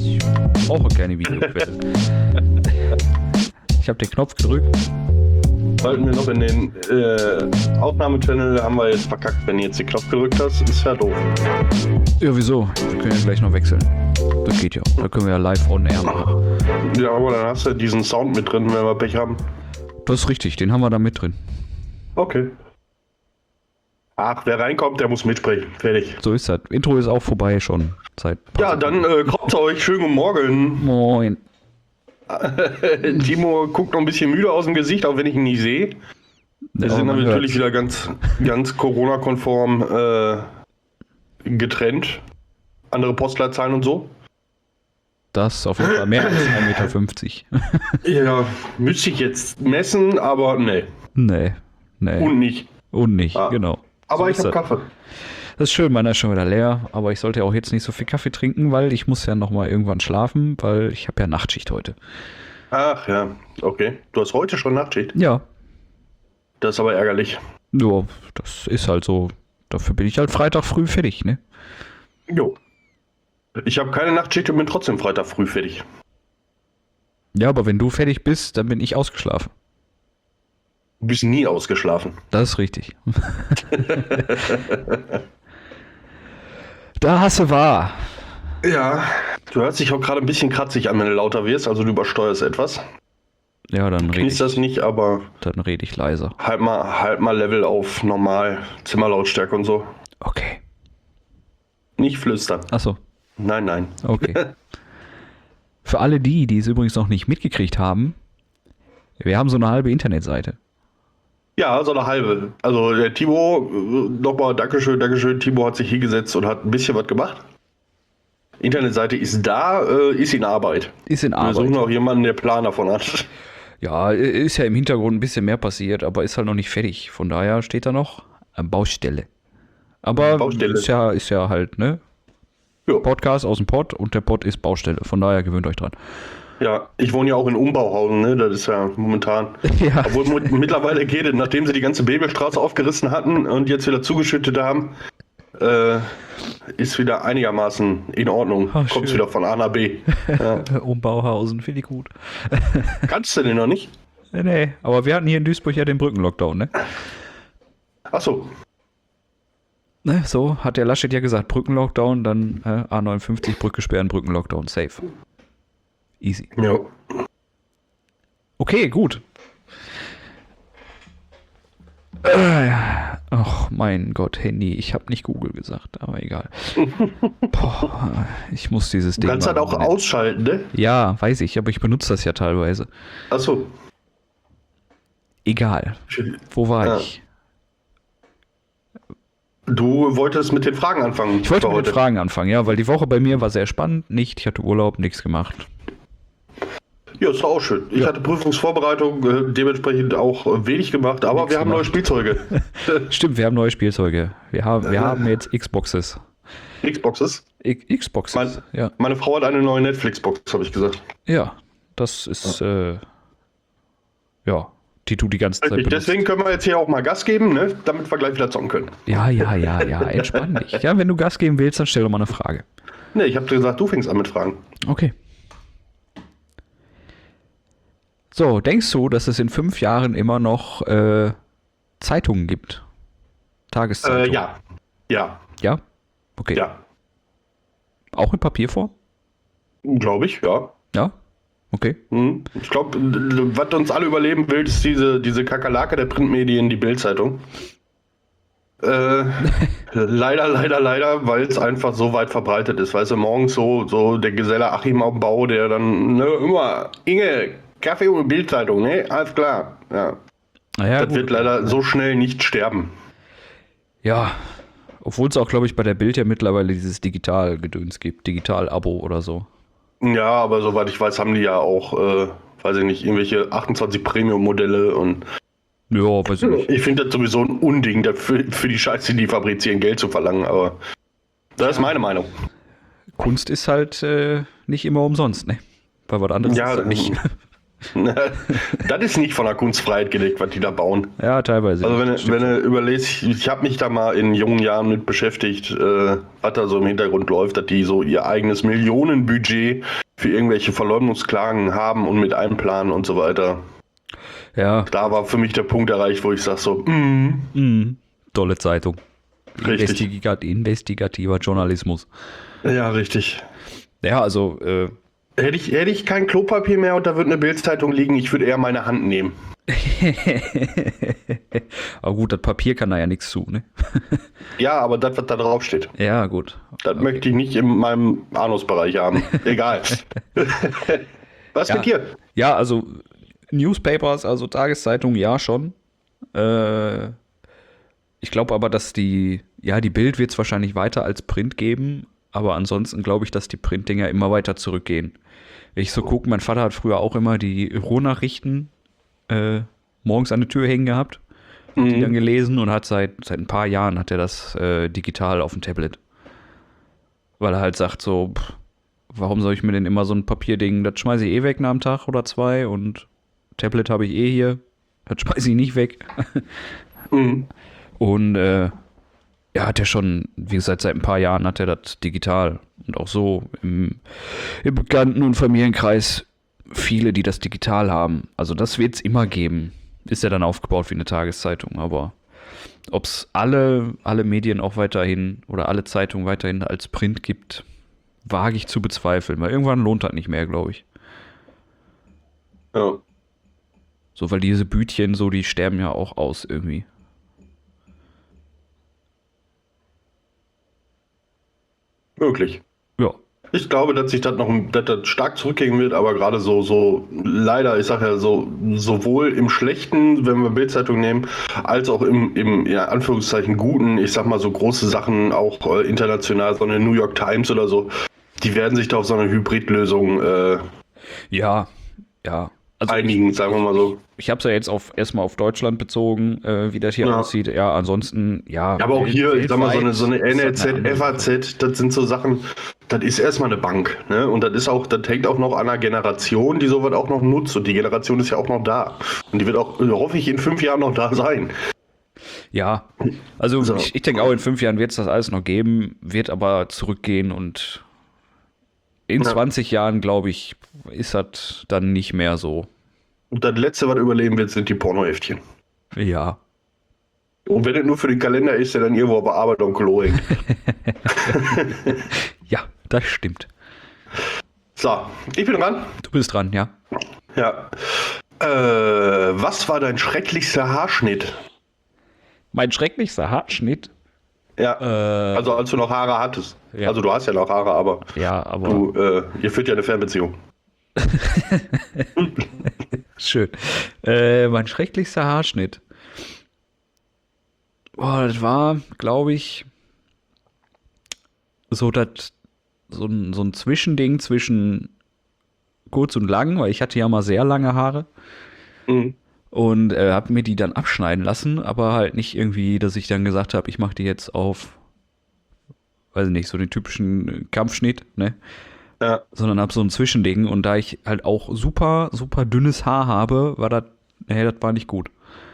Ich brauche keine Videoquelle. Ich habe den Knopf gedrückt. Sollten wir noch in den Aufnahmechannel, haben wir jetzt verkackt, wenn du jetzt den Knopf gedrückt hast, ist ja doof. Ja, wieso? Wir können ja gleich noch wechseln. Das geht ja. Da können wir ja live on air machen. Ja, aber dann hast du diesen Sound mit drin, wenn wir Pech haben. Das ist richtig, den haben wir da mit drin. Okay. Ach, wer reinkommt, der muss mitsprechen. Fertig. So ist das. Intro ist auch vorbei schon. Ja, dann kommt euch. Schönen guten Morgen. Moin. Timo guckt noch ein bisschen müde aus dem Gesicht, auch wenn ich ihn nicht sehe. Wir sind dann natürlich wieder ganz Corona-konform getrennt. Andere Postleitzahlen und so. Das ist auf jeden Fall mehr als 1,50 Meter. Ja, müsste ich jetzt messen, aber nee. Nee. Und nicht. Und nicht, genau. Aber so ich habe Kaffee. Das ist schön, meiner ist schon wieder leer, aber ich sollte auch jetzt nicht so viel Kaffee trinken, weil ich muss ja nochmal irgendwann schlafen, weil ich habe ja Nachtschicht heute. Ach ja, okay. Du hast heute schon Nachtschicht? Ja. Das ist aber ärgerlich. Ja, das ist halt so. Dafür bin ich halt Freitag früh fertig, ne? Jo. Ich habe keine Nachtschicht und bin trotzdem Freitag früh fertig. Ja, aber wenn du fertig bist, dann bin ich ausgeschlafen. Du bist nie ausgeschlafen. Das ist richtig. Da hast du wahr. Ja, du hörst dich auch gerade ein bisschen kratzig an, wenn du lauter wirst, also du übersteuerst etwas. Ja, dann rede ich. Das nicht, aber Dann rede ich leiser. halt mal Level auf normal, Zimmerlautstärke und so. Okay. Nicht flüstern. Achso, Nein. okay. Für alle die es übrigens noch nicht mitgekriegt haben, wir haben so eine halbe Internetseite. Ja, so eine halbe. Also der Timo, nochmal Dankeschön. Timo hat sich hingesetzt und hat ein bisschen was gemacht. Internetseite ist da, ist in Arbeit. Ist in Wir Arbeit. suchen auch jemanden, der Plan davon hat. Ja, ist ja im Hintergrund ein bisschen mehr passiert, aber ist halt noch nicht fertig. Von daher steht da noch Baustelle. Aber Baustelle. Ist ja halt, ne? Ja. Podcast aus dem Pott und der Pott ist Baustelle. Von daher gewöhnt euch dran. Ja, ich wohne ja auch in Umbauhausen, ne? Das ist ja momentan. Ja. Obwohl mittlerweile geht es, nachdem sie die ganze Bebelstraße aufgerissen hatten und jetzt wieder zugeschüttet haben, ist wieder einigermaßen in Ordnung. Ach, Kommt's schön. wieder von A nach B. Ja. Umbauhausen, finde ich gut. Kannst du den noch nicht? Nee, aber wir hatten hier in Duisburg ja den Brückenlockdown, ne? Achso. Ne, so hat der Laschet ja gesagt, Brückenlockdown, dann A59, Brücke sperren, Brückenlockdown, safe. Easy. Ja. Okay, gut. Ach, mein Gott, Handy. Ich habe nicht Google gesagt, aber egal. Boah, ich muss dieses Du Ding kannst mal halt auch umbenennen. ausschalten, ne? Ja, weiß ich, aber ich benutze das ja teilweise. Achso. Egal. Wo war Ja. ich? Du wolltest mit den Fragen anfangen. Ich wollte für mit den heute. Fragen anfangen, ja, weil die Woche bei mir war sehr spannend. Ich hatte Urlaub, nichts gemacht. Ja, ist doch auch schön. Ich hatte Prüfungsvorbereitung, dementsprechend auch wenig gemacht, aber Nichts wir haben neue gemacht. Spielzeuge. Stimmt, wir haben neue Spielzeuge. Wir haben jetzt Xboxes. Xboxes. Xboxes, ja. Meine Frau hat eine neue Netflix-Box, habe ich gesagt. Ja, das ist, ja, die tut die ganze Zeit benutzen. Deswegen können wir jetzt hier auch mal Gas geben, ne? Damit wir gleich wieder zocken können. Ja, entspann dich. Ja, wenn du Gas geben willst, dann stell doch mal eine Frage. Ne, ich habe dir gesagt, du fängst an mit Fragen. Okay. So, denkst du, dass es in 5 Jahren immer noch Zeitungen gibt? Tageszeitungen? Ja. Ja. Ja? Okay. Ja. Auch in Papierform? Glaube ich, ja. Ja? Okay. Ich glaube, was uns alle überleben will, ist diese Kakerlake der Printmedien, die Bild-Zeitung. Leider, weil es einfach so weit verbreitet ist. Weißt du, morgens so der Geselle Achim auf dem Bau, der dann, ne, immer, Inge, Kaffee und Bild-Zeitung, ne? Alles klar. Ja. Naja, Das gut. wird leider so schnell nicht sterben. Ja, obwohl es auch, glaube ich, bei der Bild ja mittlerweile dieses Digital-Gedöns gibt. Digital-Abo oder so. Ja, aber soweit ich weiß, haben die ja auch, weiß ich nicht, irgendwelche 28 Premium-Modelle und Ja, weiß ich nicht. ich finde das sowieso ein Unding, dafür, für die Scheiße, die die fabrizieren, Geld zu verlangen, aber das ist meine Meinung. Kunst ist halt nicht immer umsonst, ne? Bei was anderes Ja, ist es nicht. Das ist nicht von der Kunstfreiheit gelegt, was die da bauen. Ja, teilweise. Also nicht. wenn du überlegst, ich habe mich da mal in jungen Jahren mit beschäftigt, was da so im Hintergrund läuft, dass die so ihr eigenes Millionenbudget für irgendwelche Verleumdungsklagen haben und mit einplanen und so weiter. Ja, Da war für mich der Punkt erreicht, wo ich sage so, tolle Zeitung. Richtig. Investigativer Journalismus. Ja, richtig. Ja, also, Hätte ich kein Klopapier mehr und da würde eine Bildzeitung liegen, ich würde eher meine Hand nehmen. aber gut, das Papier kann da ja nichts zu, ne? Ja, aber das, was da drauf steht, Ja, gut. das möchte ich nicht in meinem Anusbereich haben. Egal. Was Ja. mit dir? Ja, also Newspapers, also Tageszeitungen, ja schon. Ich glaube aber, dass die Bild wird es wahrscheinlich weiter als Print geben, aber ansonsten glaube ich, dass die Printdinger immer weiter zurückgehen. Wenn ich so gucke, mein Vater hat früher auch immer die Ruhrnachrichten morgens an der Tür hängen gehabt, die dann gelesen und hat seit ein paar Jahren hat er das digital auf dem Tablet. Weil er halt sagt so, warum soll ich mir denn immer so ein Papierding, das schmeiße ich eh weg nach einem Tag oder zwei und Tablet habe ich eh hier, das schmeiße ich nicht weg. Und hat er schon, wie gesagt, seit ein paar Jahren hat er das digital und auch so im Bekannten- und Familienkreis viele, die das digital haben. Also das wird es immer geben. Ist ja dann aufgebaut wie eine Tageszeitung, aber ob es alle Medien auch weiterhin oder alle Zeitungen weiterhin als Print gibt, wage ich zu bezweifeln, weil irgendwann lohnt das nicht mehr, glaube ich. Ja. So, weil diese Bütchen so, die sterben ja auch aus irgendwie. Möglich. Ja. Ich glaube, dass sich das dass das stark zurückgehen wird, aber gerade so leider, ich sage ja so, sowohl im Schlechten, wenn wir Bildzeitung nehmen, als auch im ja, Anführungszeichen Guten, ich sag mal so große Sachen, auch international, so eine New York Times oder so, die werden sich da auf so eine Hybridlösung Ja. Also einigen, sagen wir mal so. ich habe es ja jetzt erstmal auf Deutschland bezogen, wie das hier aussieht. Ja, ansonsten, ja. Aber auch hier, ich sag mal, so eine weltweit ist NLZ, das eine andere FAZ, das sind so Sachen, das ist erstmal eine Bank, ne? Und das hängt auch noch an einer Generation, die sowas auch noch nutzt. Und die Generation ist ja auch noch da. Und die wird auch, hoffe ich, in 5 Jahren noch da sein. Ja, also So. ich denke auch in 5 Jahren wird es das alles noch geben, wird aber zurückgehen und in 20 Jahren, glaube ich, ist das dann nicht mehr so. Und das Letzte, was überleben wird, sind die Pornoheftchen. Ja. Und wenn es nur für den Kalender ist, der dann irgendwo auf der Arbeit am Klo hängt. Ja, das stimmt. So, ich bin dran. Du bist dran, ja. Ja. Was war dein schrecklichster Haarschnitt? Mein schrecklichster Haarschnitt. Ja, also als du noch Haare hattest. Ja. Also du hast ja noch Haare, aber Ja, aber ihr führt ja eine Fernbeziehung. schön. Mein schrecklichster Haarschnitt. Boah, das war, glaube ich, so ein Zwischending zwischen kurz und lang, weil ich hatte ja mal sehr lange Haare Mhm. und habe mir die dann abschneiden lassen, aber halt nicht irgendwie, dass ich dann gesagt habe, ich mache die jetzt auf, weiß nicht, so den typischen Kampfschnitt, ne? Ja. Sondern habe so ein Zwischending und da ich halt auch super, super dünnes Haar habe, war das war nicht gut.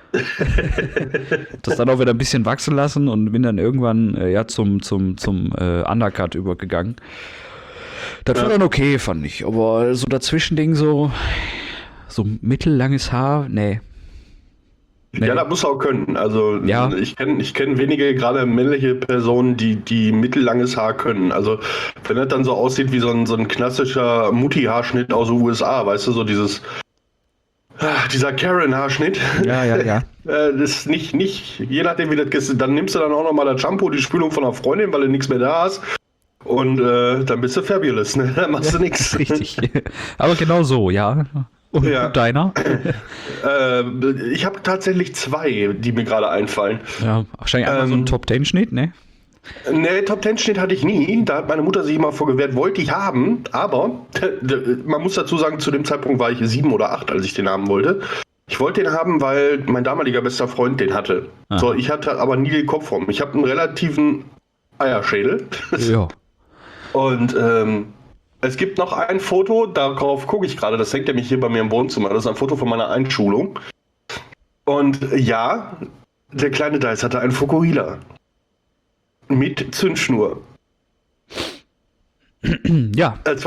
Das dann auch wieder ein bisschen wachsen lassen und bin dann irgendwann zum Undercut übergegangen. Das war dann okay, fand ich. Aber so dazwischending so mittellanges Haar, nee. Ja, das muss auch können. Also Ja. ich kenn wenige, gerade männliche Personen, die mittellanges Haar können. Also wenn das dann so aussieht wie so ein klassischer Mutti-Haarschnitt aus den USA, weißt du, so dieser Karen-Haarschnitt. Ja. Das ist nicht, je nachdem wie das ist, dann nimmst du dann auch nochmal das Shampoo, die Spülung von einer Freundin, weil du nichts mehr da hast. Und dann bist du fabulous, ne? Dann machst du nichts. Richtig. Aber genau so, ja. Und Ja. deiner? Ich habe tatsächlich 2, die mir gerade einfallen. Ja, wahrscheinlich einmal so ein Top-10-Schnitt, ne? Ne, Top-10-Schnitt hatte ich nie. Da hat meine Mutter sich immer vorgewehrt, wollte ich haben. Aber man muss dazu sagen, zu dem Zeitpunkt war ich 7 oder 8, als ich den haben wollte. Ich wollte den haben, weil mein damaliger bester Freund den hatte. Ah. So, ich hatte aber nie den Kopfform. Ich habe einen relativen Eierschädel. Ja. Und Es gibt noch ein Foto, darauf gucke ich gerade, das hängt nämlich hier bei mir im Wohnzimmer. Das ist ein Foto von meiner Einschulung. Und ja, der kleine Dice hatte einen Fukuhila. Mit Zündschnur. Ja. Es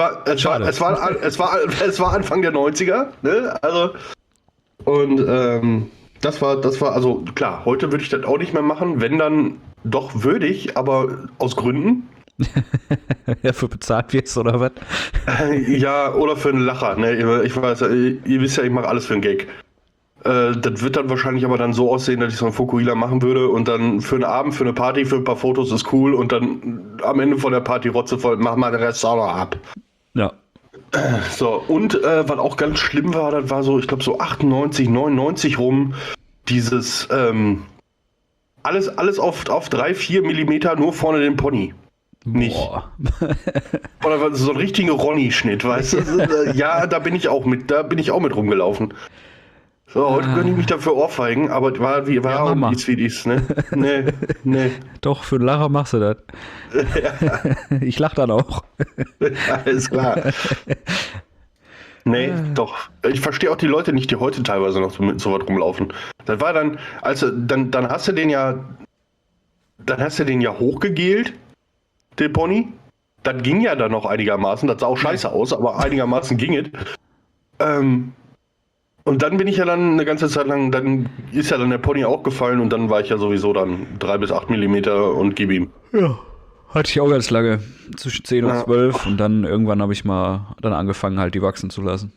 war Anfang der 90er, ne? Also, und das war, also klar, heute würde ich das auch nicht mehr machen, wenn dann doch würde ich, aber aus Gründen. Dafür bezahlt wirst oder was? Ja, oder für einen Lacher, ne? Ich weiß, ihr wisst ja, ich mache alles für einen Gag. Das wird dann wahrscheinlich aber dann so aussehen, dass ich so einen Fukuhila machen würde und dann für einen Abend, für eine Party, für ein paar Fotos ist cool und dann am Ende von der Party rotzevoll, mach mal den Rest auch noch ab. Ja. So, und was auch ganz schlimm war, das war so, ich glaube so 98, 99 rum, dieses, alles auf 3-4 Millimeter, nur vorne den Pony. Nicht. Boah. Oder so ein richtiger Ronny-Schnitt, weißt du? Ja, da bin ich auch mit rumgelaufen. So, heute könnte ich mich dafür ohrfeigen, aber war Ja, Mama. wie es, ne? Nee. Doch, für einen Lacher machst du das. Ich lach dann auch. Alles klar. Nee, doch. Ich verstehe auch die Leute nicht, die heute teilweise noch so mit so was rumlaufen. Das war dann, dann hast du den ja hochgegelt, den Pony. Das ging ja dann noch einigermaßen, das sah auch scheiße aus, aber einigermaßen ging es. Und dann bin ich ja dann eine ganze Zeit lang, dann ist ja dann der Pony auch gefallen und dann war ich ja sowieso dann 3 bis 8 Millimeter und gib ihm. Ja. Hatte ich auch ganz lange. Zwischen 10 und 12 und dann irgendwann habe ich mal dann angefangen, halt die wachsen zu lassen.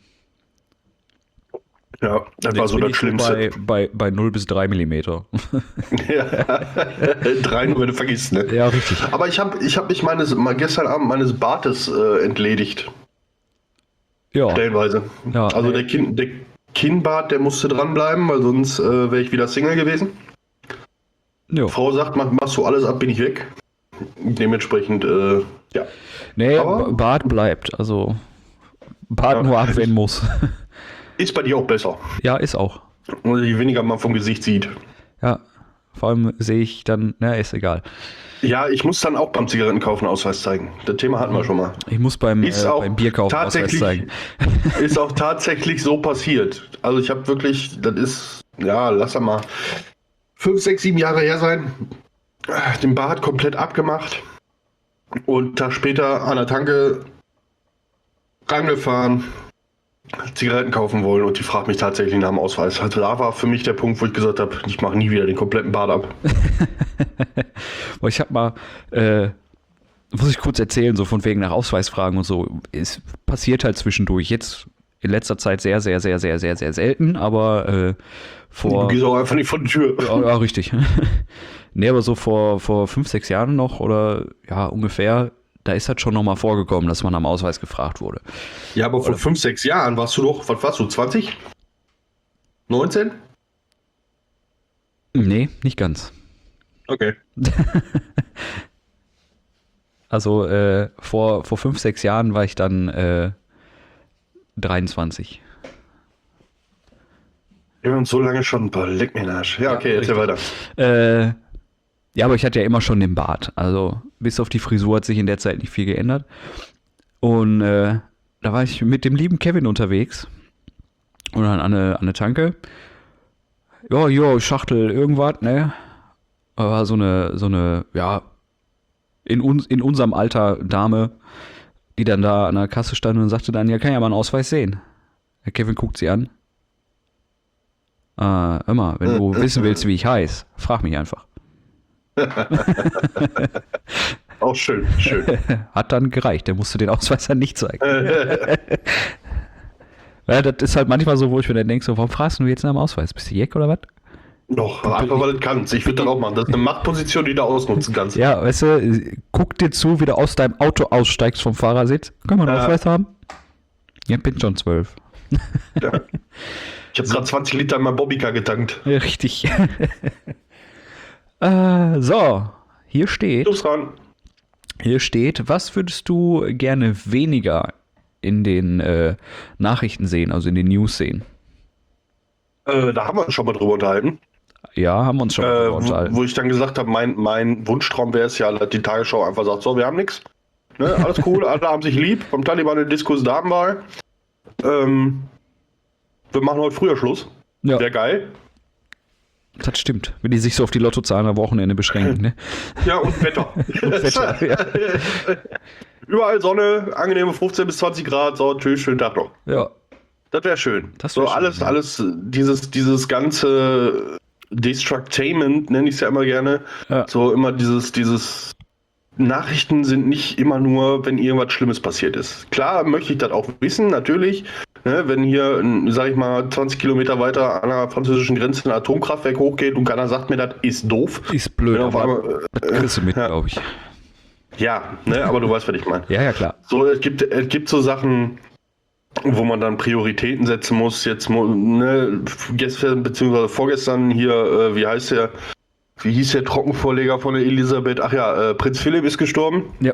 Ja, das war so das Schlimmste. Bei 0 bis 3 Millimeter. Ja. 3 nur, wenn du vergisst, ne? Ja, richtig. Aber ich hab mich gestern Abend meines Bartes entledigt. Ja. Stellenweise. Ja, also der Kinnbart, der musste dranbleiben, weil sonst wäre ich wieder Single gewesen. Jo. Frau sagt, machst du alles ab, bin ich weg. Dementsprechend, ja. Nee, Aber Bart bleibt. Also Bart nur ab, wenn muss. ist bei dir auch besser. Ja, ist auch. Und je weniger man vom Gesicht sieht. Ja, vor allem sehe ich dann, na, ist egal. Ja, ich muss dann auch beim Zigarettenkaufen Ausweis zeigen. Das Thema hatten wir schon mal. Ich muss beim Bierkauf Ausweis zeigen. Ist auch tatsächlich so passiert. Also ich habe wirklich, das ist, ja, lass mal 5, 6, 7 Jahre her sein. Den Bart komplett abgemacht. Und einen Tag später an der Tanke rangefahren, Zigaretten kaufen wollen und die fragt mich tatsächlich nach dem Ausweis. Also da war für mich der Punkt, wo ich gesagt habe, ich mache nie wieder den kompletten Bart ab. Boah, ich habe mal, muss ich kurz erzählen, so von wegen nach Ausweisfragen und so. Es passiert halt zwischendurch. Jetzt in letzter Zeit sehr, sehr, sehr, sehr, sehr, sehr selten, aber Du gehst auch einfach nicht vor die Tür. Ja, richtig. Nee, aber so vor 5, 6 Jahren noch oder ja, ungefähr, da ist das schon nochmal vorgekommen, dass man am Ausweis gefragt wurde. Ja, aber vor 5, 6 Jahren warst du doch, was warst du, 20? 19? Nee, nicht ganz. Okay. Also vor 5, 6 Jahren war ich dann 23. Wir haben uns so lange schon, leck mir den Arsch. Ja, okay, erzähl weiter. Ja, aber ich hatte ja immer schon den Bart. Also bis auf die Frisur hat sich in der Zeit nicht viel geändert. Und da war ich mit dem lieben Kevin unterwegs. Und dann an eine Tanke. Ja, Schachtel, irgendwas, ne? Aber so eine, ja, in unserem Alter Dame, die dann da an der Kasse stand und sagte dann, ja, kann ja mal einen Ausweis sehen. Der Kevin guckt sie an. Hör mal, wenn du wissen willst, wie ich heiße, frag mich einfach. Auch schön. Hat dann gereicht, der musste den Ausweis dann nicht zeigen. Ja, das ist halt manchmal so, wo ich mir dann denke, so, warum fragst du jetzt nach dem Ausweis? Bist du Jeck oder was? Doch, einfach weil du kannst. Ich würde das auch machen. Das ist eine Machtposition, die du ausnutzen kannst. Ja, weißt du, guck dir zu, wie du aus deinem Auto aussteigst vom Fahrersitz. Können wir einen Ausweis haben? Ja, bin schon 12. Ja. Ich habe gerade 20 Liter in mein Bobbycar getankt. Ja, richtig. So, hier steht, was würdest du gerne weniger in den Nachrichten sehen, also in den News sehen? Da haben wir uns schon mal drüber unterhalten. Ja, haben wir uns schon mal drüber unterhalten. Wo ich dann gesagt habe, mein Wunschtraum wäre es ja, dass die Tagesschau einfach sagt, so, wir haben nichts. Ne? Alles cool, alle haben sich lieb. Beim Taliban in Diskus Damenwahl. Wir machen heute früher Schluss. Ja. Wäre geil. Das stimmt, wenn die sich so auf die Lottozahlen am Wochenende beschränken. Ne? Ja, und Wetter. Wetter, ja. Überall Sonne, angenehme 15 bis 20 Grad. So, tschüss, schönen Tag noch. Ja. Das wäre schön. Das wär so, schön, alles, dieses ganze Destructainment, nenne ich es ja immer gerne. Ja. So immer dieses Nachrichten sind nicht immer nur, wenn irgendwas Schlimmes passiert ist. Klar möchte ich das auch wissen, natürlich. Ne, wenn hier, sag ich mal, 20 Kilometer weiter an der französischen Grenze ein Atomkraftwerk hochgeht und keiner sagt mir, das ist doof. Ist blöd, Wenn auf aber einmal, das kriegst du mit, ja. glaube ich. Ja, ne, aber du weißt, was ich meine. Ja, klar. So, es gibt so Sachen, wo man dann Prioritäten setzen muss. Jetzt, ne, gestern bzw. vorgestern hier, wie hieß der Trockenvorleger von der Elisabeth? Ach ja, Prinz Philipp ist gestorben. Ja.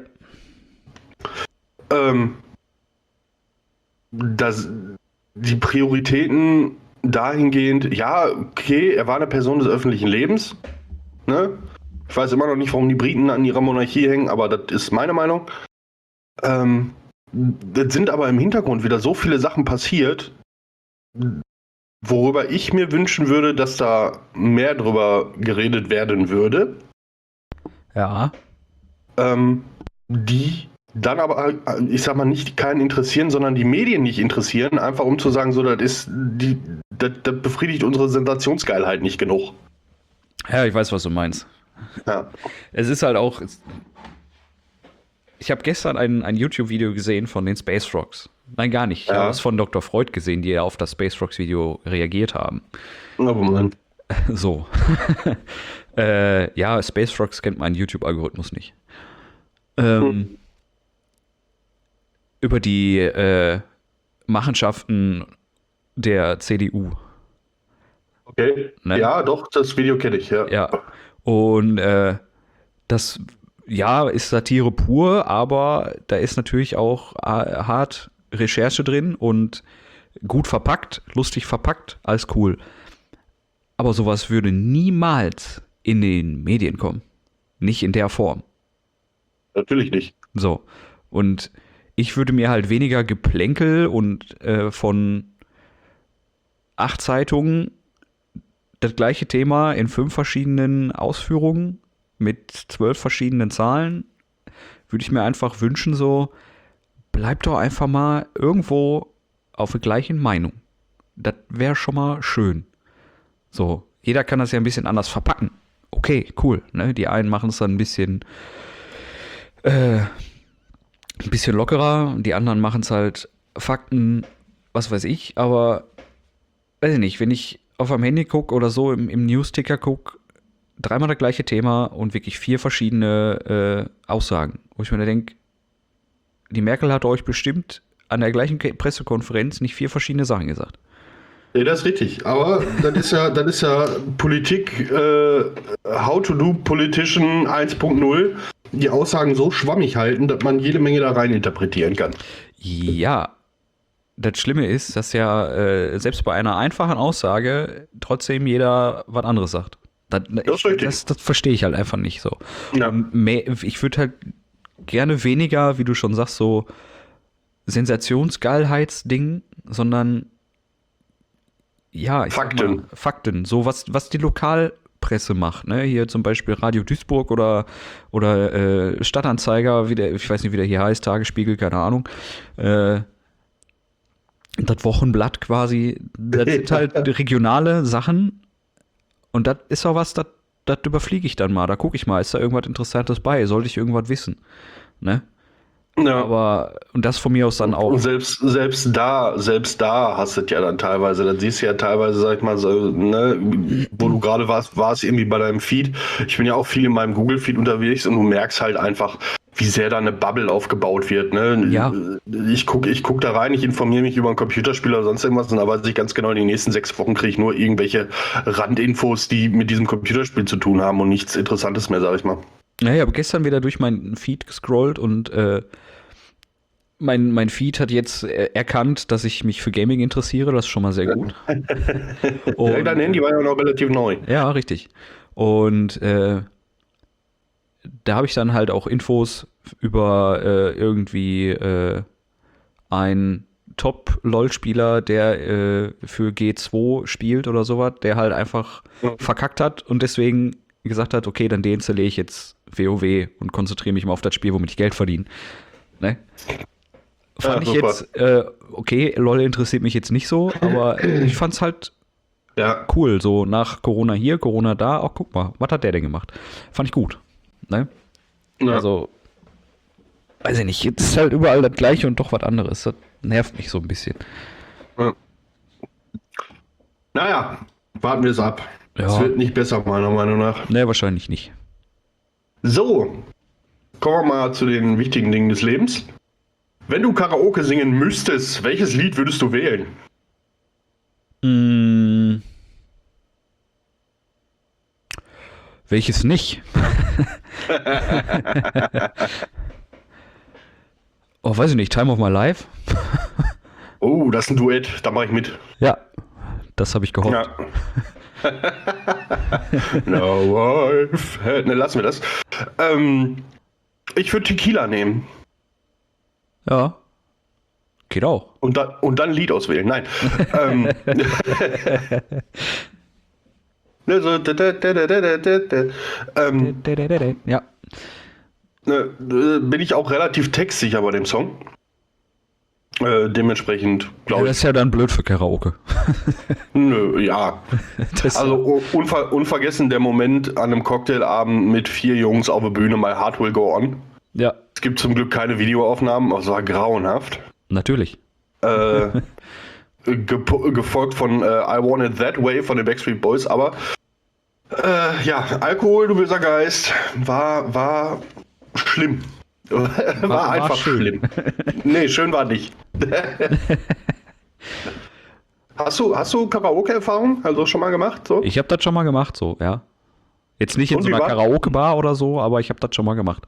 Die Prioritäten dahingehend, ja, okay, er war eine Person des öffentlichen Lebens. Ne? Ich weiß immer noch nicht, warum die Briten an ihrer Monarchie hängen, aber das ist meine Meinung. Das sind aber im Hintergrund wieder so viele Sachen passiert, worüber ich mir wünschen würde, dass da mehr drüber geredet werden würde. Ja. Die dann aber, ich sag mal, nicht keinen interessieren, sondern die Medien nicht interessieren, einfach um zu sagen, so, das befriedigt unsere Sensationsgeilheit nicht genug. Ja, ich weiß, was du meinst. Ja. Es ist halt auch. Ich habe gestern ein YouTube-Video gesehen von den Space Frogs. Nein, gar nicht. Ich habe es von Dr. Freud gesehen, die ja auf das Space Frogs-Video reagiert haben. Aber Moment. So. Ja, Space Frogs kennt meinen YouTube-Algorithmus nicht. Über die Machenschaften der CDU. Okay. Ne? Ja, doch, das Video kenne ich, ja. Ja. Und das, ja, ist Satire pur, aber da ist natürlich auch hart Recherche drin und gut verpackt, lustig verpackt, alles cool. Aber sowas würde niemals in den Medien kommen. Nicht in der Form. Natürlich nicht. So. Und ich würde mir halt weniger Geplänkel und von 8 Zeitungen das gleiche Thema in 5 verschiedenen Ausführungen mit 12 verschiedenen Zahlen, würde ich mir einfach wünschen, so, bleib doch einfach mal irgendwo auf der gleichen Meinung. Das wäre schon mal schön. So, jeder kann das ja ein bisschen anders verpacken. Okay, cool. Ne? Die einen machen es dann ein bisschen lockerer, die anderen machen es halt Fakten, was weiß ich, aber weiß ich nicht, wenn ich auf am Handy gucke oder so im News-Ticker gucke, 3-mal das gleiche Thema und wirklich 4 verschiedene Aussagen, wo ich mir da denke, die Merkel hat euch bestimmt an der gleichen Pressekonferenz nicht 4 verschiedene Sachen gesagt. Ja, das ist richtig. Aber das ist ja Politik, How to do Politician 1.0, die Aussagen so schwammig halten, dass man jede Menge da rein interpretieren kann. Ja, das Schlimme ist, dass ja selbst bei einer einfachen Aussage trotzdem jeder was anderes sagt. Das verstehe ich halt einfach nicht so. Ja. Ich würde halt gerne weniger, wie du schon sagst, so Sensationsgeilheitsding, sondern ja, Fakten. Fakten. So was die Lokalpresse macht, ne? Hier zum Beispiel Radio Duisburg oder Stadtanzeiger, ich weiß nicht, wie der hier heißt, Tagesspiegel, keine Ahnung. Das Wochenblatt quasi, das sind halt regionale Sachen und das ist auch was, das überfliege ich dann mal, da gucke ich mal, ist da irgendwas Interessantes bei, sollte ich irgendwas wissen, ne? Ja. Aber, und das von mir aus dann auch. Und selbst da hast du es ja dann teilweise, dann siehst du ja teilweise, sag ich mal, so, ne, wo du gerade warst, war es irgendwie bei deinem Feed. Ich bin ja auch viel in meinem Google-Feed unterwegs und du merkst halt einfach, wie sehr da eine Bubble aufgebaut wird. Ne? Ja. Ich guck da rein, ich informiere mich über ein Computerspiel oder sonst irgendwas und da weiß ich ganz genau, in den nächsten 6 Wochen kriege ich nur irgendwelche Randinfos, die mit diesem Computerspiel zu tun haben und nichts Interessantes mehr, sag ich mal. Ja, ich habe gestern wieder durch meinen Feed gescrollt und mein Feed hat jetzt erkannt, dass ich mich für Gaming interessiere. Das ist schon mal sehr gut. Und, dein Handy war ja noch relativ neu. Ja, richtig. Und da habe ich dann halt auch Infos über irgendwie ein Top-LOL-Spieler, der für G2 spielt oder sowas, der halt einfach verkackt hat und deswegen gesagt hat, okay, dann deinstalliere ich jetzt WoW und konzentriere mich mal auf das Spiel, womit ich Geld verdiene. Ne? Fand ich super. jetzt, okay, LOL interessiert mich jetzt nicht so, aber ich fand's halt Ja, cool, so nach Corona hier, Corona da, auch guck mal, was hat der denn gemacht? Fand ich gut. Ne? ja. Also, weiß ich nicht, jetzt ist halt überall das Gleiche und doch was anderes. Das nervt mich so ein bisschen. Ja. Naja, warten wir es ab. Ja. Es wird nicht besser, meiner Meinung nach. Ne, wahrscheinlich nicht. So, kommen wir mal zu den wichtigen Dingen des Lebens. Wenn du Karaoke singen müsstest, welches Lied würdest du wählen? Welches nicht? Oh, weiß ich nicht, Time of My Life? Oh, das ist ein Duett, da mache ich mit. Ja, das habe ich gehofft. Ja. No wife. Ne, lassen wir das. Ich würde Tequila nehmen Ja. Geht auch. und dann ein Lied auswählen. Nein. Ne, so, Ja. bin ich auch relativ textsicher bei dem Song. Dementsprechend Ja, glaube das ich. ist ja dann blöd für Karaoke. Nö, ja. Das Also unvergessen der Moment an einem Cocktailabend mit 4 Jungs auf der Bühne, My Heart Will Go On. ja, Es gibt zum Glück keine Videoaufnahmen, aber es war grauenhaft. natürlich. Gefolgt von I Want It That Way von den Backstreet Boys, aber ja, Alkohol, du böser Geist, war schlimm. War einfach schön. schlimm. Nee, schön war nicht. Hast du Karaoke-Erfahrung? Also schon mal gemacht? So? Ich habe das schon mal gemacht, so, ja. Jetzt nicht in Und so wie einer war- Karaoke-Bar oder so, aber ich habe das schon mal gemacht.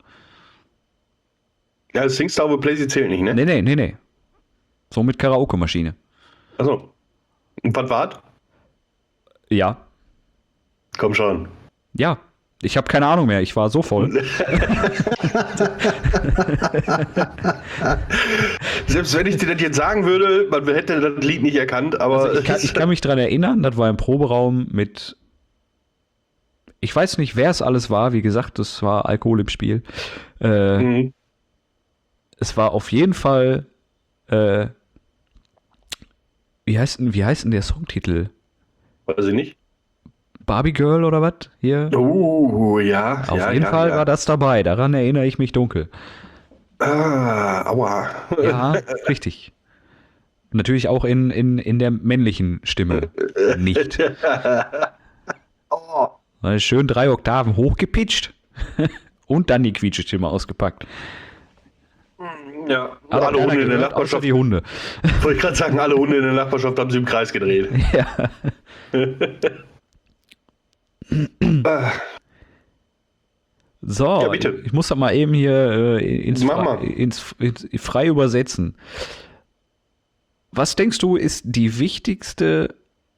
Ja, Singstar with Playsee zählt nicht, ne? Nee. So mit Karaoke-Maschine. Achso. Und was war's? Ja. Komm schon. Ja. Ich habe keine Ahnung mehr. Ich war so voll. Selbst wenn ich dir das jetzt sagen würde, man hätte das Lied nicht erkannt, aber Also ich kann mich dran erinnern, das war im Proberaum mit. Ich weiß nicht, wer es alles war. Wie gesagt, es war Alkohol im Spiel. Mhm. Es war auf jeden Fall. Wie heißt denn der Songtitel? Weiß ich nicht. Barbie Girl oder was? Hier? Ja. Auf ja, jeden ja, Fall ja. war das dabei. Daran erinnere ich mich dunkel. Aua. Ja, richtig. Natürlich auch in der männlichen Stimme nicht. Oh. Weil schön 3 Oktaven hochgepitcht und dann die Quietschestimme ausgepackt. Ja, Aber alle keiner Hunde in der gehört, außer Nachbarschaft. die Hunde. Wollte ich gerade sagen, alle Hunde in der Nachbarschaft haben sie im Kreis gedreht. Ja. So, Ja, bitte. ich muss das mal eben hier Mach mal. ins frei übersetzen. Was denkst du, ist die wichtigste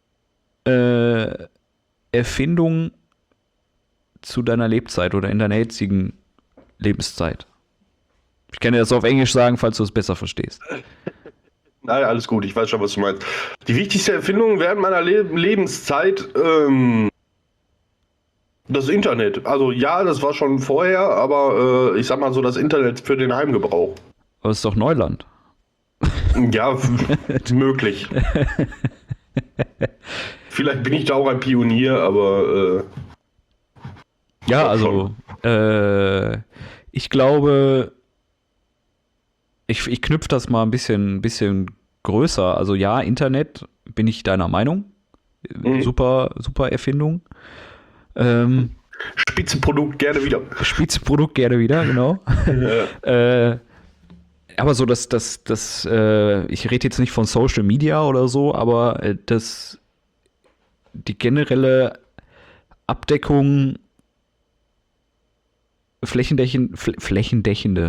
Erfindung zu deiner Lebzeit oder in deiner jetzigen Lebenszeit? Ich kann dir das auf Englisch sagen, falls du es besser verstehst. Nein, alles gut, ich weiß schon, was du meinst. Die wichtigste Erfindung während meiner Lebenszeit, das Internet. Also ja, das war schon vorher, aber ich sag mal so, das Internet für den Heimgebrauch. Aber es ist doch Neuland. Ja, möglich. Vielleicht bin ich da auch ein Pionier, aber Ja, Doch also ich glaube, ich knüpfe das mal ein bisschen größer. Also ja, Internet, bin ich deiner Meinung. Super Erfindung. Spitzenprodukt gerne wieder. Spitzenprodukt gerne wieder, genau. Aber so, ich rede jetzt nicht von Social Media oder so, aber die generelle Abdeckung flächendeckende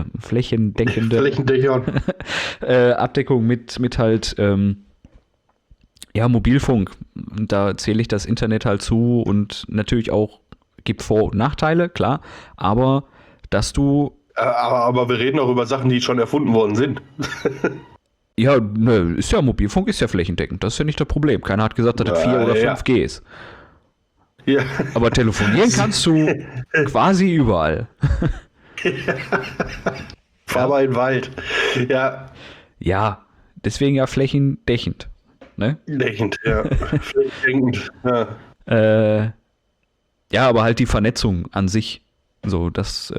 Abdeckung mit halt ja, Mobilfunk. Und da zähle ich das Internet halt zu und natürlich auch gibt Vor- und Nachteile, klar, aber dass du Aber wir reden auch über Sachen, die schon erfunden worden sind. Ja, ne, ist ja Mobilfunk, ist ja flächendeckend. Das ist ja nicht das Problem. Keiner hat gesagt, dass das 4 oder 5G ist. Ja. Aber telefonieren kannst du quasi überall. Fahr mal in den Wald. Ja. Ja, deswegen ja flächendeckend. Ne? Deckend, ja. Flächendeckend, ja. Ja, aber halt die Vernetzung an sich. So, das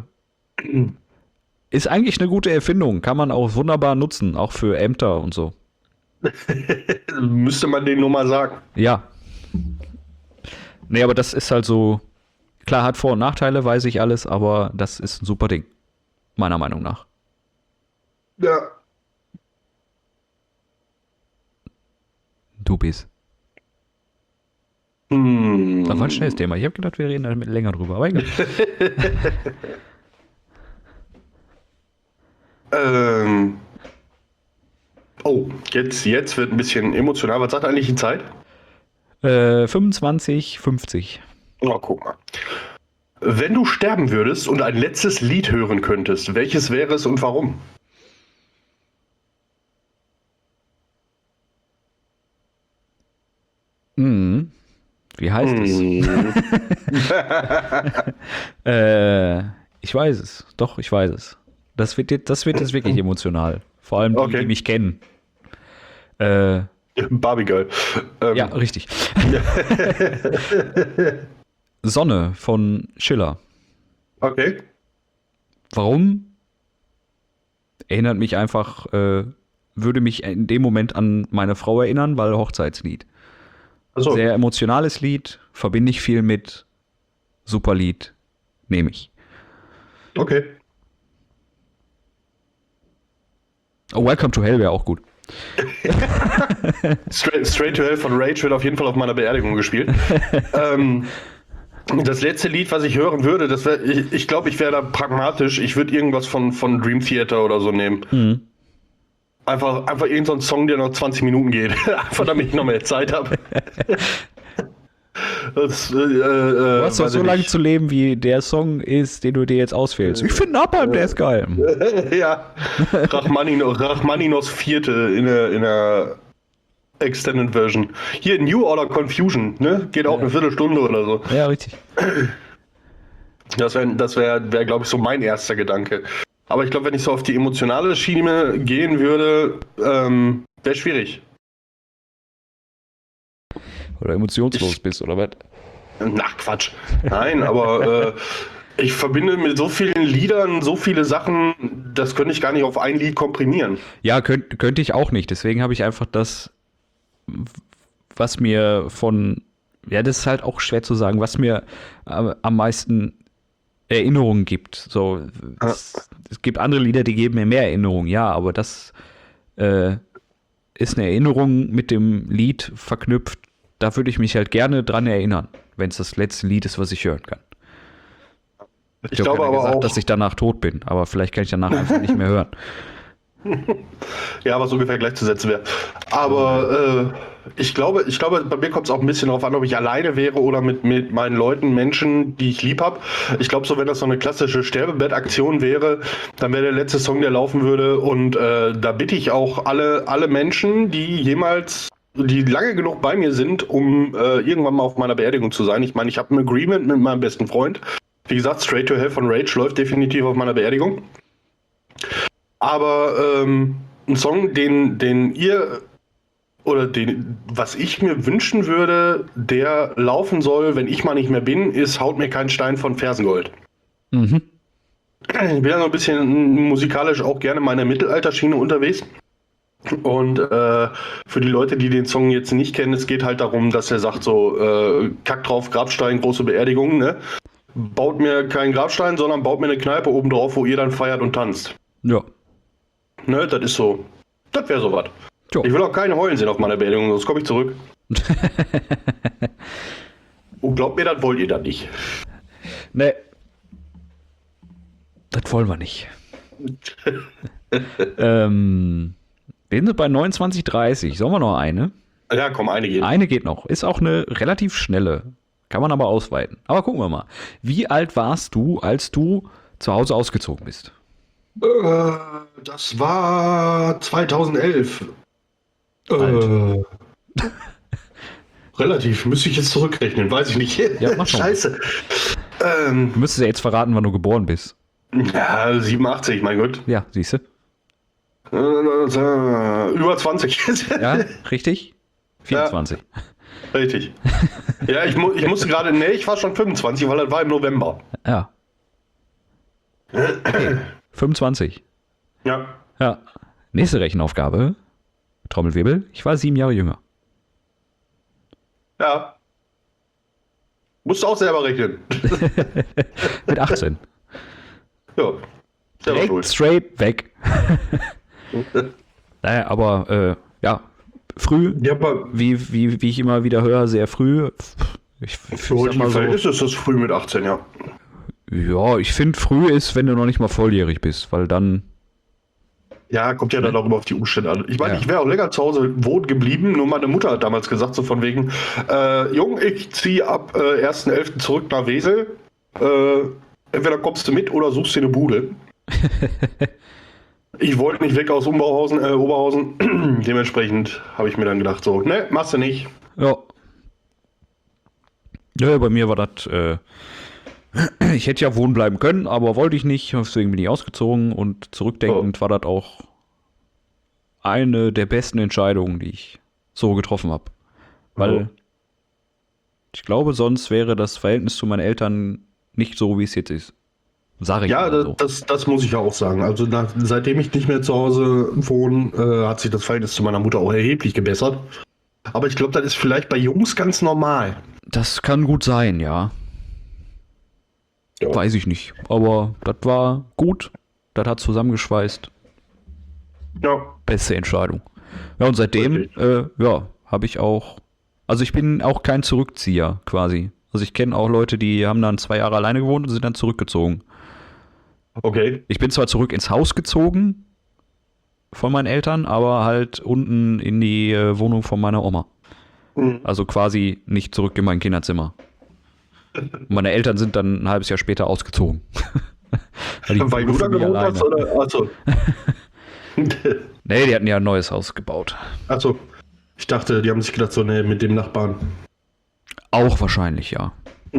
ist eigentlich eine gute Erfindung. Kann man auch wunderbar nutzen, auch für Ämter und so. Müsste man denen nur mal sagen. Ja. Nee, aber das ist halt so. Klar, hat Vor- und Nachteile, weiß ich alles, aber das ist ein super Ding. Meiner Meinung nach. Ja. Du bist. Das war ein schnelles Thema. Ich habe gedacht, wir reden da länger drüber. Aber egal. Oh, jetzt wird ein bisschen emotional. Was sagt eigentlich die Zeit? 25, 50. Oh, guck mal. Wenn du sterben würdest und ein letztes Lied hören könntest, welches wäre es und warum? Wie heißt es? Ich weiß es. Doch, ich weiß es. Das wird jetzt wirklich emotional. Vor allem die, die mich kennen. Barbie Girl. Ja, richtig. Sonne von Schiller. Okay. Warum? Erinnert mich einfach, würde mich in dem Moment an meine Frau erinnern, weil Hochzeitslied. Achso. Sehr emotionales Lied, verbinde ich viel mit. Super Lied, nehme ich. Okay. Oh, Welcome to Hell wäre auch gut. Straight to Hell von Rage wird auf jeden Fall auf meiner Beerdigung gespielt. Das letzte Lied, was ich hören würde, das wäre, ich glaube, ich wäre da pragmatisch. Ich würde irgendwas von Dream Theater oder so nehmen. Einfach irgendein so Song, der noch 20 Minuten geht. Einfach damit ich noch mehr Zeit habe. Du hast doch so lange zu leben, wie der Song ist, den du dir jetzt auswählst. Ich finde Napalm, der ist geil. Ja. Rachmaninos Vierte in der Extended Version. Hier New Order Confusion, ne? Geht auch eine Viertelstunde oder so. Ja, richtig. Das wäre, glaube ich, so mein erster Gedanke. Aber ich glaube, wenn ich so auf die emotionale Schiene gehen würde, wäre schwierig. Oder emotionslos bist, oder was? Ach, Quatsch. Nein, aber ich verbinde mit so vielen Liedern so viele Sachen, das könnte ich gar nicht auf ein Lied komprimieren. Ja, könnte ich auch nicht. Deswegen habe ich einfach das, was mir von, ja, das ist halt auch schwer zu sagen, was mir am meisten Erinnerungen gibt. So, es gibt andere Lieder, die geben mir mehr Erinnerungen, ja, aber das ist eine Erinnerung mit dem Lied verknüpft. Da würde ich mich halt gerne dran erinnern, wenn es das letzte Lied ist, was ich hören kann. Ich glaube aber gesagt, auch, dass ich danach tot bin, aber vielleicht kann ich danach einfach nicht mehr hören. Ja, was ungefähr gleichzusetzen wäre. Aber ich glaube, bei mir kommt es auch ein bisschen darauf an, ob ich alleine wäre oder mit meinen Leuten, Menschen, die ich lieb habe. Ich glaube, so wenn das so eine klassische Sterbebettaktion wäre, dann wäre der letzte Song, der laufen würde. Und da bitte ich auch alle Menschen, die lange genug bei mir sind, um irgendwann mal auf meiner Beerdigung zu sein. Ich meine, ich habe ein Agreement mit meinem besten Freund. Wie gesagt, Straight to Hell von Rage läuft definitiv auf meiner Beerdigung. Aber ein Song, den ihr oder was ich mir wünschen würde, der laufen soll, wenn ich mal nicht mehr bin, ist Haut mir kein Stein von Fersengold. Mhm. Ich bin ja so ein bisschen musikalisch auch gerne in meiner Mittelalterschiene unterwegs. Und für die Leute, die den Song jetzt nicht kennen, es geht halt darum, dass er sagt so, Kack drauf, Grabstein, große Beerdigung, ne? Baut mir keinen Grabstein, sondern baut mir eine Kneipe oben drauf, wo ihr dann feiert und tanzt. Ja. Ne, das ist so. Das wäre sowas. Jo. Ich will auch keine heulen sehen auf meiner Beerdigung, sonst komme ich zurück. Und glaubt mir, das wollt ihr dann nicht. Nee. Das wollen wir nicht. Wir sind bei 29:30. Sollen wir noch eine? Ja, komm, eine geht. Eine geht noch. Ist auch eine relativ schnelle. Kann man aber ausweiten. Aber gucken wir mal. Wie alt warst du, als du zu Hause ausgezogen bist? Das war 2011. Alt. Relativ, müsste ich jetzt zurückrechnen, weiß ich nicht. Ja, mach schon. Scheiße. Du müsstest ja jetzt verraten, wann du geboren bist. Ja, 87, mein Gott. Ja, siehst du? Über 20. Ja, richtig? 24. Ja, richtig. Ja, ich musste gerade, ich war schon 25, weil das war im November. Ja. Okay. 25. Ja. Ja. Nächste Rechenaufgabe. Trommelwirbel. Ich war 7 Jahre jünger. Ja. Musst du auch selber rechnen. Mit 18. Ja. Selber Direkt schuld. straight weg. Naja, aber ja, früh, Ja, aber wie ich immer wieder höre, sehr früh. für heutige Verhältnisse ist das früh mit 18, ja. Ja, ich finde früh ist, wenn du noch nicht mal volljährig bist, weil dann. Ja, kommt ja dann auch immer auf die Umstände an. Ich meine, Ja. ich wäre auch länger zu Hause wohnen geblieben, nur meine Mutter hat damals gesagt, so von wegen, Jung, ich ziehe ab 1.11. zurück nach Wesel. Entweder kommst du mit oder suchst dir eine Bude. Ich wollte nicht weg aus Oberhausen. Dementsprechend habe ich mir dann gedacht, so, ne, machst du nicht. Ja. Ja, bei mir war das. Ich hätte ja wohnen bleiben können, aber wollte ich nicht. Deswegen bin ich ausgezogen und zurückdenkend war das auch eine der besten Entscheidungen, die ich so getroffen habe. Weil ich glaube, sonst wäre das Verhältnis zu meinen Eltern nicht so, wie es jetzt ist. Sag ich Ja, mal so. das muss ich ja auch sagen. Also seitdem ich nicht mehr zu Hause wohne, hat sich das Verhältnis zu meiner Mutter auch erheblich gebessert. Aber ich glaube, das ist vielleicht bei Jungs ganz normal. Das kann gut sein, ja. Ja. Weiß ich nicht. Aber das war gut. Das hat zusammengeschweißt. Ja. Beste Entscheidung. Ja, und seitdem, ja, habe ich auch. Also ich bin auch kein Zurückzieher quasi. Also ich kenne auch Leute, die haben dann 2 Jahre alleine gewohnt und sind dann zurückgezogen. Okay. Ich bin zwar zurück ins Haus gezogen von meinen Eltern, aber halt unten in die Wohnung von meiner Oma. Mhm. Also quasi nicht zurück in mein Kinderzimmer. Und meine Eltern sind dann ein halbes Jahr später ausgezogen. Weil du da gewohnt hast, oder? Achso. Nee, die hatten ja ein neues Haus gebaut. Achso. Ich dachte, die haben sich gedacht, so, ne, mit dem Nachbarn. Auch wahrscheinlich, ja.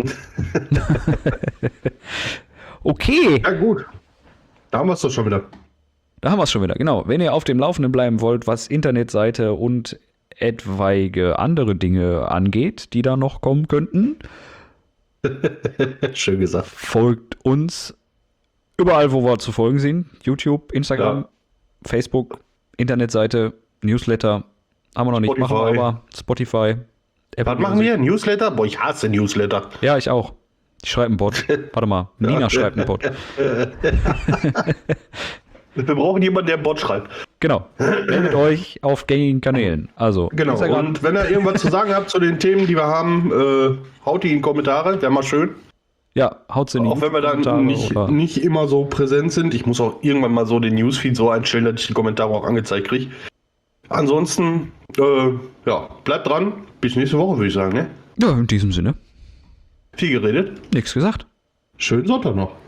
Okay. Ja, gut. Da haben wir es doch schon wieder. Da haben wir es schon wieder, genau. Wenn ihr auf dem Laufenden bleiben wollt, was Internetseite und etwaige andere Dinge angeht, die da noch kommen könnten, Schön gesagt. folgt uns überall, wo wir zu folgen sind. YouTube, Instagram, Ja. Facebook, Internetseite, Newsletter. Haben wir noch nicht, Spotify. machen wir aber. Spotify. Was machen wir? Newsletter? Boah, ich hasse Newsletter. Ja, ich auch. Ich schreibe einen Bot. Warte mal, Nina schreibt einen Bot. Wir brauchen jemanden, der einen Bot schreibt. Genau. Meldet euch auf gängigen Kanälen. Also, Genau. Instagram. Und wenn ihr irgendwas zu sagen habt zu den Themen, die wir haben, haut die in die Kommentare. Wäre mal schön. Ja, haut's in die Auch wenn wir dann Kommentare oder- nicht immer so präsent sind. Ich muss auch irgendwann mal so den Newsfeed so einstellen, dass ich die Kommentare auch angezeigt kriege. Ansonsten, ja, bleibt dran. Bis nächste Woche, würde ich sagen. Ne? Ja, in diesem Sinne. Viel geredet. Nichts gesagt. Schönen Sonntag noch.